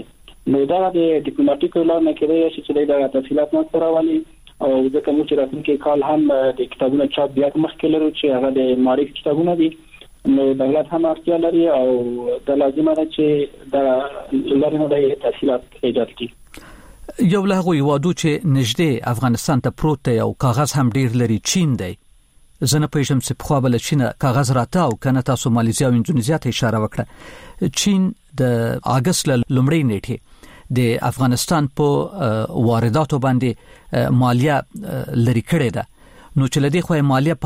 نو دا د ډیپلوماټیک لار نه کېدای شي چې دا تفصیلات نه راوړي او ځکه موږ چې راتلونکي کال هم د کتابونو چاپ بیا مخکې لرو چې هغه د معرفت کتابونه دي نو دولت هم اړتیا لري او د لازمه ده چې د لرنه د تفصیلات ایجاد کړي. یو له هغه یوادو چې نږدې افغانستان ته پروت دی او کاغذ هم ډیر لري چین دی. زنه پېژم چې په خوا بل چین کاغذ راته او کنه تاسو ماليزیا او اندونیزیا ته اشاره وکړه. چین د اگست لومړۍ نیټه د افغانستان په وارداتو باندې مالیه لري کړې ده. نو چې لدی خو مالیه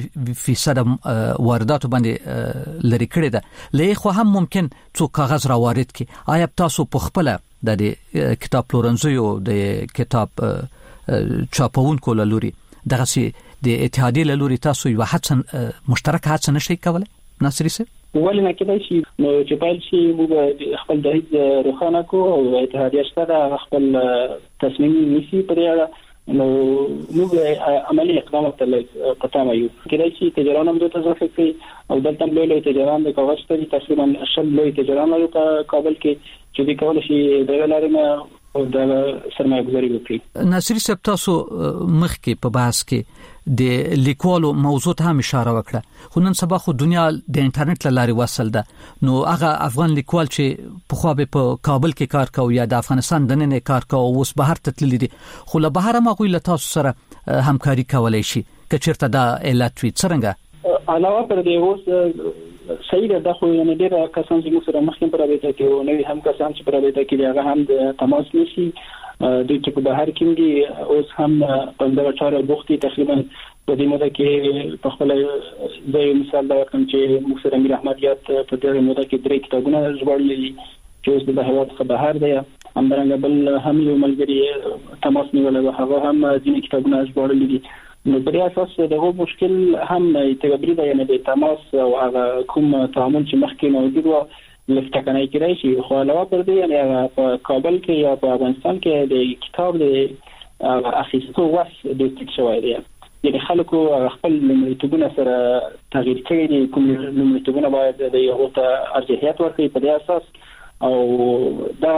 5% وارداتو باندې لري کړې ده. لې خو هم ممکن څو کاغذ را وارد کی. آیا تاسو په خپل د کتاب پلورنځي او د کتاب چاپونکو لوري دغه سي د اتحادیې لوري تاسو یو هڅه مشترک هڅه نشئ کولای ناصری سره؟ ولې نه کېدای شي نو چې پیل شي موږ خپل دهیز روښانه کو او اتحادیه شته خپل تصمیم نیسي پرې اړه نو موږ عملی اقدامات ته قطعا یو کېدای شي تجاران هم د تضافه کوي او دلته لوی تجاران د کاغذ ته تقریبا شل لوی تجاران لري په کابل کې چې د کول شي د لارې او د سرمایه گذاري وکړي. ناصری صاحب تاسو مخکې په بحث کې د لیکوالو موضوع ته هم اشاره وکړه خو نن سبا خو دنیا د انټرنیټ لارې وصل ده نو هغه افغان لیکوال چې په خو به په کابل کې کار کوي یا د افغانستان د نن کار کوي اوس بهر تتللی دي خو له بهر ما غوي له تاسو سره همکاري کولای شي کچرته دا علت وي څنګه علاوه پر دې اوس صحیح ده خو نه ډیر کسان چې موږ سره مخکې پر رابطه کې او نوې هم کسان چې پر رابطه کې هغه هم د تماس نشي د چې په بهر کې دي اوس هم په دغه چاره بوختي تقریبا په دې موده کې په خپل ځای مثال دا کوم چې موږ سره امیر احمدیات په دغه موده کې 3 کتابونه ژباړلي چې اوس د هیواد څخه بهر دی همدارنګه بل هم یو ملګری تماس نیولای و هغه هم ځینې کتابونه ژباړلي دي نو په اساس دغه مشکل هم تګبري دی یعنی د تماس او هغه کوم تعامل چې مخکې موجود و لفته کنه کېدای شي خو علاوه پر دې یعنی په کابل کې یا په افغانستان کې د کتاب د اخیستو واس د ټیک شوی دی یعنی خلکو خپل لمړیتوبونه سره تغییر کړي دي کوم لمړیتوبونه باید د یو ته ارجحیت ورکړي په دې اساس او دا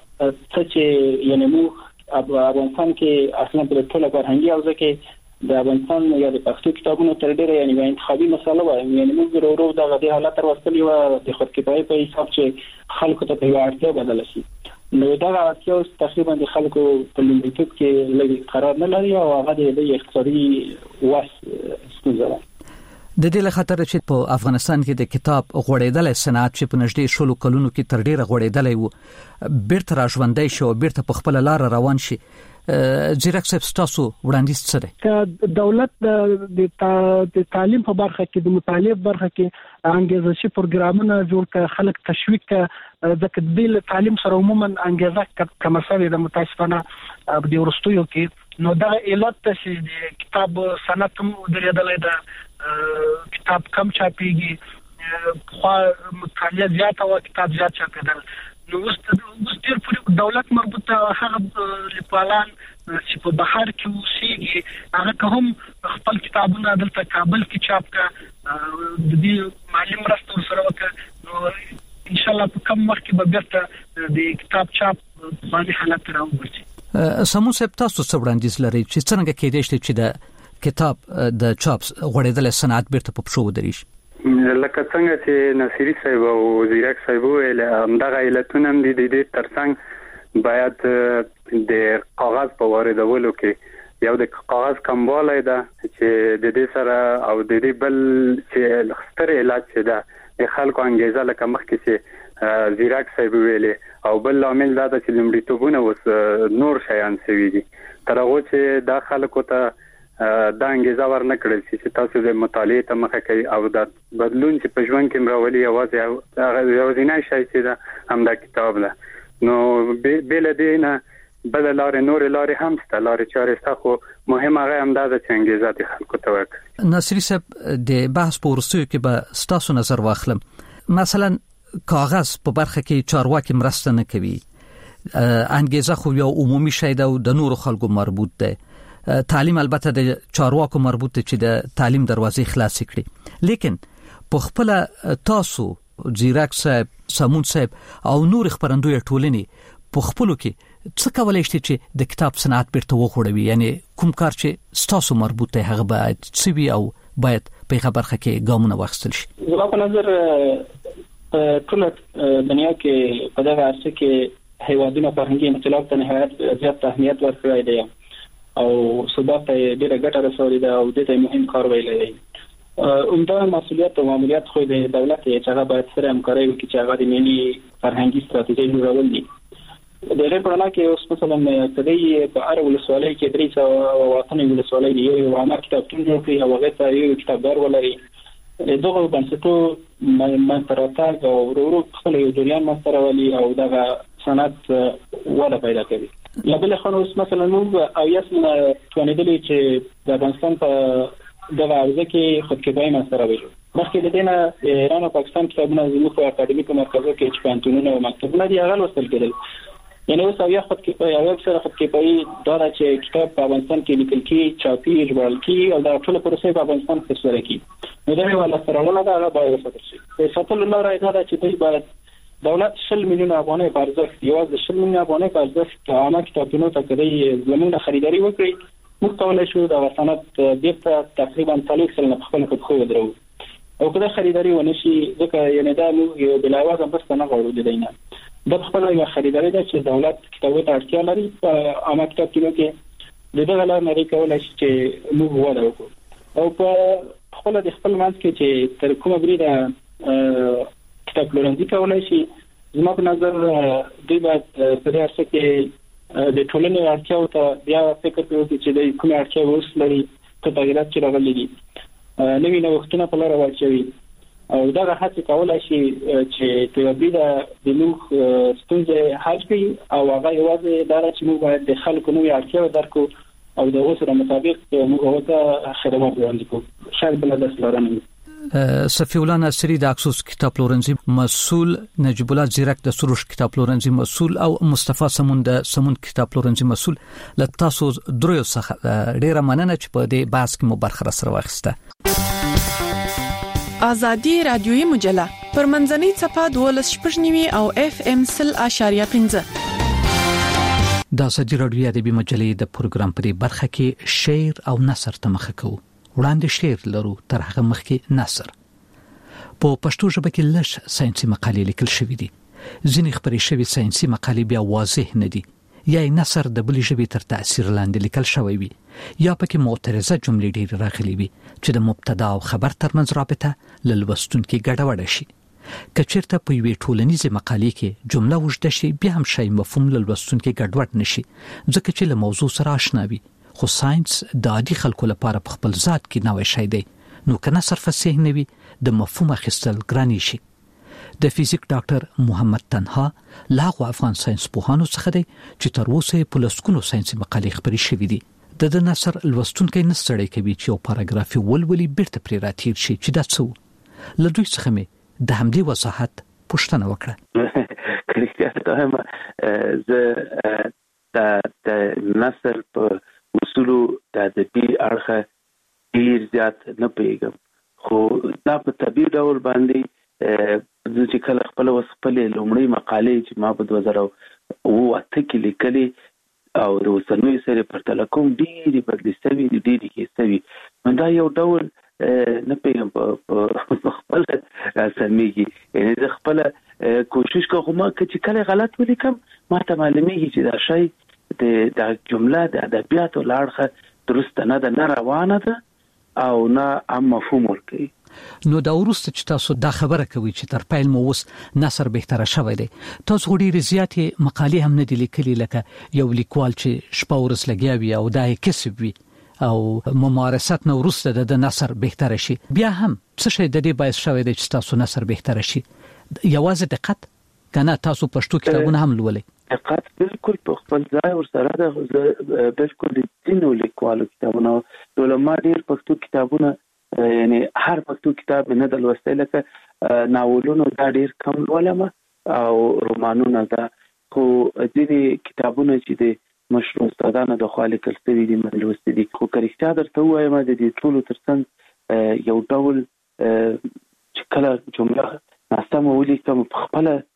چې یعنی موږ افغانستان کې اصلا په ټوله فرهنګي اوزه کې د افغانستان یا د پښتو کتابونو تر ډیره یعنی انتخابي مسله وایي یعنی موږ ورو د غدي حالت تر وستلی و د خودکفایي په حساب چې خلکو ته په اړتیا بدل شي نو دا اړتیا تقریبا د خلکو په لومړیتوب کې لږ قرار نه لري او هغه د اقتصادي واس ستونزه ده. د دې له خاطر چې په افغانستان کې د کتاب غوړېدل صنعت چې په نږدې شلو کلونو کې تر ډیره غوړېدلې و بیرته راژوندې شو بیرته په خپل لار روان شي زیرک صاحب تاسو وړاندیز څه دی؟ دولت د تعلیم په برخه کې د مطالعه برخه کې انګیزشي پروګرامونه جوړ کړي خلک تشویق ځکه د تعلیم سره عموما انګیزه کم شوی د متاسفانه د ورستیو کې نو دا علت چې د کتاب صنعت درېدلې ده کتاب کم چاپيږي خو مطالعه زیاته او کتاب زیات چاپېدل نو اوس ډېر پر دولت مربوطه هغه لیکوالان چې په بهر کې اوسېږي هغه هم خپل کتابونه دلته کابل کې چاپ کړه د دې مالی مرسته سره وکړه نو ان شاء الله په کوم وخت کې به بیرته د کتاب چاپ باندې حالت راوړي. سمو صاحب تاسو څه وړاندیز لرئ چې څنګه کېدای شي چې د کتاب د چاپ غوړېدل صنعت بیرته په پښو ودرېږي؟ لکه څنګه چې نصیری صاحب او زیرک صاحب ویل همدغه علتونه هم د دې ترڅنګ باید د کاغذ په واردولو کې یو د کاغذ کموالی ده چې د دې سره او د دې بل چې ستر علت چې ده د خلکو انګیزه لکه مخکې چې زیرک صاحب ویل او بل عامل دا چې لومړیتوبونه اوس نور شیان سوي دي تر هغه چې دا خلکو ته دا انګیزه ورنه کړل چې تاسو د مطالعه ته مخه کوي او د بدلون چې په ژوند کې راولي یوازې هغه یوازینی شی چې دا هم د کتاب ده نو بل دینه بل لارې نور لارې هم ست لارې چارې ست خو مهم هغه هم د انګیزه د خلکو ته ورکړي. نصری صاحب د بحث په ورستیو کې به ستاسو نظر واخلم مثلا کاغذ په برخه کې چارواکي مرسته نه کوي انګیزه خو یو عمومي شی ده او د نور خلکو مربوط ده تعلیم البته د چارواکو مربوط دی چې د تعلیم دروازې خلاص کړي لیکن په خپل تاسو زیرک صاحب سمون صاحب او نور خبرندوی ټولنې په خپلو کې څه کولای شي چې د کتاب صنعت بیرته وغوړوي؟ یعنی کوم کار چې ستاسو مربوط دی هغه باید څه وي او باید په هغه برخه کې ګامونه واخیستل شي؟ زما په نظر ټول دنیا کې په دغه عرصه کې هیوادونو فرهنګي انقلاب ته نهایت زیات اهمیت ورکړی دی او ثبات ته ډېره ګټه رسولې ده او دته مهم کار ویلی دی. عمده مسؤلیت او ماموریت خو د دولت چې هغه باید سره همکاري وکړي چې هغه د ملي فرهنګي ستراتیژي جوړول دي. د غیر پرانا کې اوس مثلا کدی په اړه ولسوالۍ کې 300 وطني ولسوالۍ دی یو عامه کتابتون جوړ کړي او هغه ته یو کتابدار ولري. دغه بنسټو منتراتګ او ورو خپل یو جریان مسترولي او دغه صنعت وده پیدا کوي. لبل خنوس مثلا موږ او یاسمه توانیدلی چې د افغانستان په دغه عرضه کې خودکفایي مسترولي. مخکې د دینه ایران او پاکستان کتابونه زموږ په اکاډمیکو مرکزونو کې چې پانتونونه او مکتبونه دي هغه لوستل کېدل. یعنی اوس او یا خودکفایي او اکثره خودکفایي دا چې کتاب په افغانستان کې لیکل کېږي، چاپي ژباړل کېږي او دا ټول پروسه په افغانستان کې ترسره کېږي. نو دا یو لاسته دا هغه باید وساتل شي. په ساتلو لپاره دا چې دوی باید دولت 10 میلیون افغانۍ په ارزښت یوازې 10 میلیون افغانۍ په ارزښت عامه کتابتونونو ته کړي زموږ خریداري وکړي. موږ کولای شو د صنعت بیرته تقریبا 3 سلنه په خپل خو ودرو او کله خریداري ونشي ځکه یعنی دا موږ بلاوازه بس نه غواړو د دینه د خپل یو خریداري ده چې دولت کتابو ته اړتیا لري په عامه کتابتونونو کې دغه لاره نه کولای شي چې موږ ودا وکړو او په خپل د خپل منځ کې چې تر کومه بریده کتاب پلورنځي کولای شي. زما په نظر دوی باید په دې اړه کې د ټولنې اړتیاو ته بیا فکر وکړي چې د کومه اړتیا اوس لري ته تغیرات چې راغلي دي نوې نوښتونه په لاره واچوي او دا هڅه کولای شي چې تبدیل د لوخ ستونزې حل کړي او هغه یوازې دا چې موږ باید د خلکو نوې اړتیاو درکو او د اوسره مطابق موږ هغه خدمات وړاندې کوو. شاید بل د سلارانه صفی الله ناصری د اکسوس کتاب پلورنځي مسؤل، نجیب الله زیرک د سروش کتاب پلورنځي مسؤل او مصطفی سمون د سمون کتاب پلورنځي مسؤل. له تاسو دریو څخه ډیره مننه چې په دې بحث کې مو برخه سره واخیسته. ازادي رادیوي مجله پر منځنۍ صفحه 12.9 او FM 0.5. د ازادي رادیوي ادبي مجلې د پروګرام په برخه کې شعر او نثر ته مخه کوو. وړاندې شعر لرو تر هغه مخکې نثر. په پښتو ژبه کې لږ ساينسي مقالې لیکل شوې دي. ځینې خبرې شوی ساينسي مقالې بیا واضح نه دي یا نثر د بلې ژبې تر تاثیر لاندې لیکل شوی وي یا پکې معترضه جملې ډېر راغلي وي چې د مبتدا او خبر ترمنځ رابطه لوستونکو ګډوډه شي. کچېرته په یوې ټولنیزه مقالې کې جمله وجد شي بیا هم شی مفهوم لوستونکو ګډوډ نشي ځکه چې له موضوع سره آشنا وي. خو ساينس د عادي خلکو لپاره په خپل ذات کې نوې شی دی نو کنه صرف فصیح نه وي د مفهوم اخیستل ګرانی شي. د فزیک ډاکټر محمد تنها لاغو افغان ساينس پوهانو څخه دی چې تر اوسه په لسکونو ساينسي مقالې خبرې شوې دي. د نثر لوستونکو نه ستړی کوي چې یو پاراګراف ولولي بیرته پرې راتیر شي چې دا څه له دوی څخه مې د همدې وضاحت پوښتنه وکړه. کلیکه هم زه د نثر په اصولو د ادبي اړخه ډیر زیات نه پیګم خو دا په طبيعي ډول باندې چې کله خپل وسپلې لومړی مقالې چې ما په 2008 کې لیکلې او د وسنوي سره پر تلکوم ډیری بدلی سوي ډیری کې سوي من دا یو ډول نه پیګم په خپل سمېږي یعنی د خپل کوشش کوم چې کله غلط ولیکم ما ته معلومیږي چې دا شی د جمله د ادبیاتو لاړخه درست نه روانه ده او نه هم مفهوم ورکوي. نو دا ورسته چې تاسو دا خبره کوي چې تر پیل مو وس نثر بهتره شوی دی تاسو ډېر زیاتې مقالې هم نه دي لیکلي لکه یو لیکوال چې شپه ورځ لګیا وي او دا کسب وي او ممارست نو ورسته د نثر بهتره شي بیا هم څه شي د دې باعث شوی دی چې تاسو نثر بهتره شي. یوازې دقت کنه تاسو پښتو کتابونه هم لولئ دقت بالکل په خپل ځای ورسره ده بالکل د دینو لیکوالو کتابونه علماء ډېر پښتو کتابونه یعنی هر پښتو کتاب نه د لوستل لکه ناولونو دا ډېر کم ولما او رومانونه دا خو ځینې کتابونه چې د مشهور استادانو د خالق کلستوي دي ملوستي دي خو کریکټا درته وایم د دې ټولو ترڅنګ یو ډول چې کله جمله ناسمه ولیکم په خپل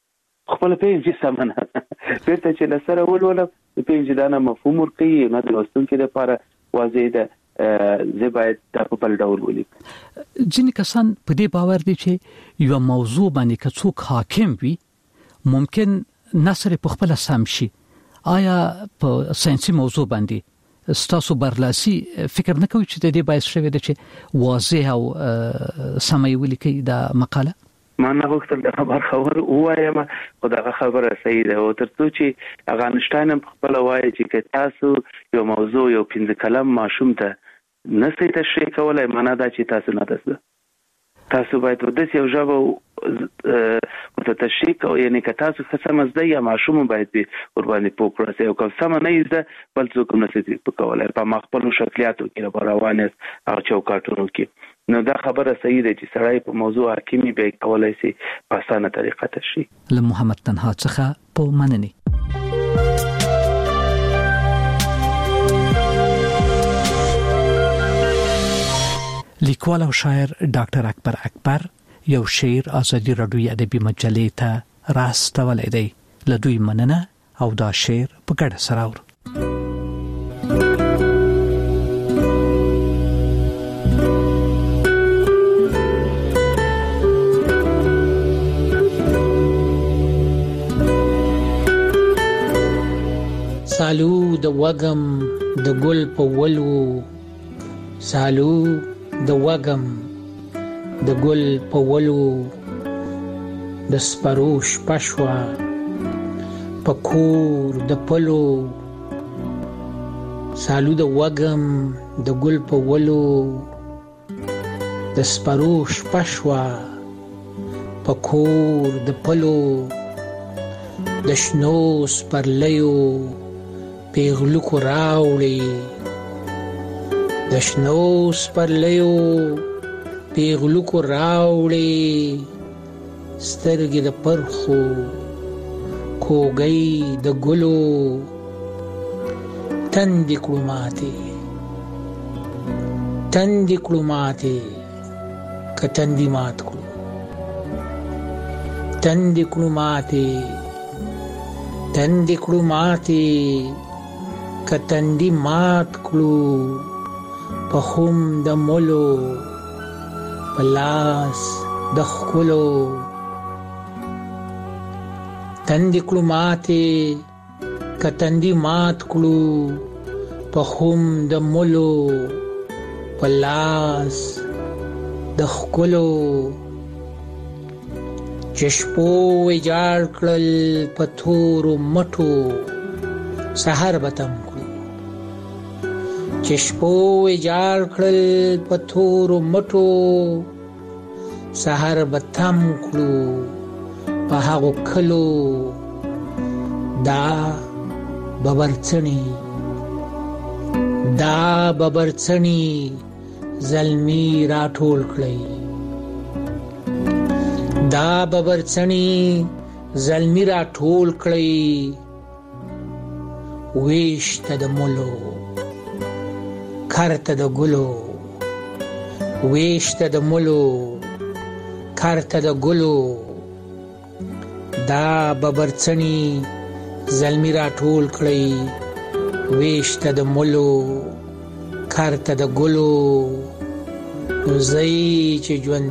خپل پیږي سمنه پته چې لسره ولول پیږي دا نه مفهوم ورکي نه د لوستونکو لپاره واضح ده زه باید په بل ډول ولیکم. ځینې کسان په دې باور دي چې یو موضوع باندې که څوک حاکم وي ممکن نصر په خپل سم شي. آیا په ساينسي موضوع باندې ستاسو برلاسي فکر نه کوي چې د دې باعث شوی دی چې واضح او سمې ولیکي دا مقاله؟ ما نه غوښتل د خبر وایم خو دا خبره صحیح ده او ترڅو چې افغانستان په خپل وایي چې تاسو یو موضوع یو 15 کلم ماشوم ته نسي تشریح کولای معنا دا چې تاسو نه ده تاسو باید د یو ژبه او تشریح او یعنی که تاسو څه مزده یا ماشوم باید ور باندې پوکړسي او کوم سم نه یزده بل څوک نه سي کولای په مخبل شکلیاتو کې روانه او چوکاټونو کې. نو دا خبره صحیح ده چې سړی په موضوع حکیمي به کولای شي په اسانه طریقه تشریح. له محمد تنها څخه په مننه. لیکوال او شاعر ډاکټر اکبر اکبر یو شعر ازادي رادیو ادبي مجلې ته راستولې دی. له دوی مننه او دا شعر په ګډه سره اورو. سالو د وګم د ګل په ولو سالو د وګم د ګل په ولو د سپروش پښوا پکور د پلو سالو د وګم د ګل په ولو د سپروش پښوا پکور د پلو د شنو سپرلیو پیغلو کو راوړي د شنو سپرلیو پیغلو کو راوړي سترګې د پرخو کوګي د ګلو تندې کړماته کتندې مات کړو تندې کړماته کتندې مات کړو په هم د مولو پلاس د خلو تندې کړماته کتندې مات کړو په هم د مولو پلاس د خلو چشپو وجاړ کړل پتور مټو سحر بتم کړو چشپو وجاړ کړل پتور مټو سحر بتم کړو په هغه کلو دا ببرڅنی زلمی راټول کړی دا ببرڅنی زلمی راټول کړی ویشته د مولو کارته د ګلو ویشته د مولو کارته د ګلو دا ببرڅنی زلمی راټول کړی ویشته د مولو کارته د ګلو زئی چې ژوند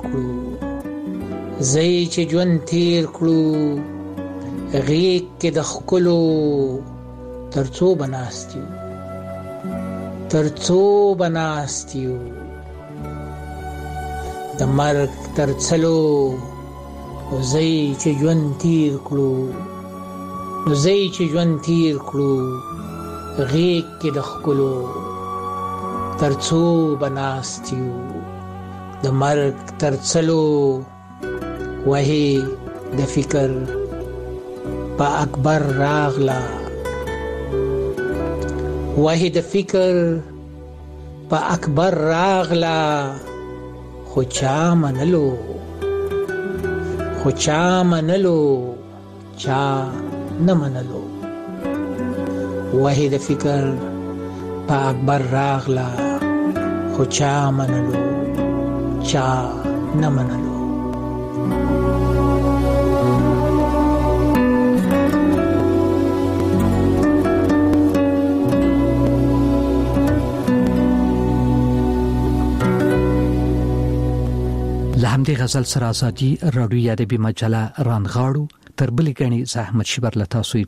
تیر کړو غیږ کې د خلو ترڅو بناستیو د مرګ ترڅلو زئی چې ژوند تیر کړو غیږ کې د خلو ترڅو بناستیو د مرګ ترڅلو وهي د فکر په اکبر راغلا خو چا منلو چا نه منلو وهي د فکر په اکبر راغلا خو چا منلو چا نه منلو همدې غزل سره ازادي رادیو ادبي مجله رانغاړو تر بلې غني زحمت شبر لتا سوی